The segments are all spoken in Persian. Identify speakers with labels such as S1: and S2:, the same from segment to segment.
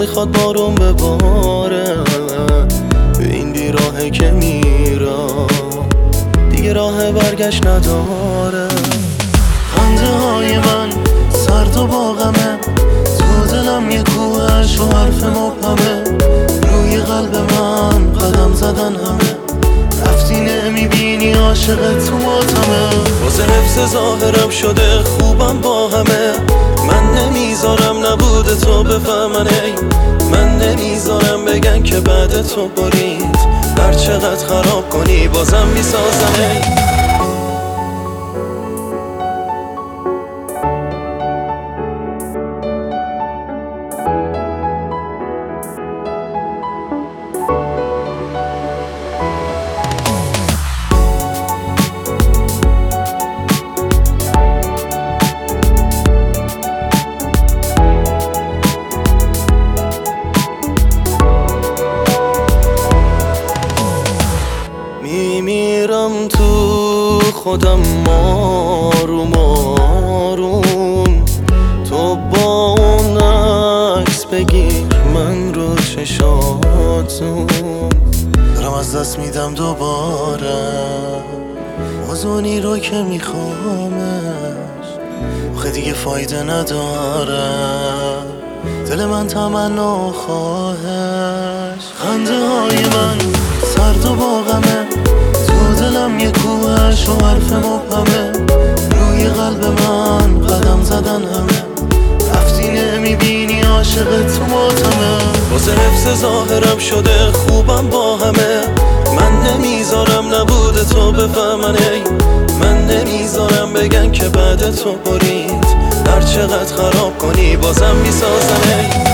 S1: میخواد بارون بباره، به این بیراهه که میرم دیگه راه برگشت نداره. خنده های من سرد و با غمه، تو دلم یه کوهش و حرف مبهمه. روی قلب من قدم زدن همه، رفتی نمیبینی عاشق تو ماتمه. واسه حفظ ظاهرم شده خوبم با همه، من نمیذارم نبوده تو بفهمن. ای من نمیذارم بگن که بعد تو برید، هر چقدر خراب کنی بازم میسازن. میمیرم تو خودم آروم آروم، تو با اون عکس بگیر من رو چشاتون. دارم از دست میدم دوباره آزونی رو که میخوامش، آخه دیگه فایده نداره دل من تمنا خواهش. خنده های من سرد و با غمه، تو دلم یه کوهش و حرف مبهمه. روی قلب من قدم زدن همه، رفتی نمیبینی عاشق تو ماتمه. واسه حفظ ظاهرم شده خوبم با همه، من نمیذارم نبوده تو بفهمن. ای من نمیذارم بگن که بعد تو برید، هر چقدر خراب کنی بازم میسازن.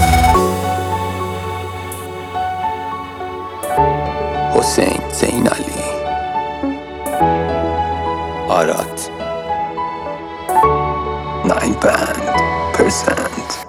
S2: حسین زین علی آرات 9%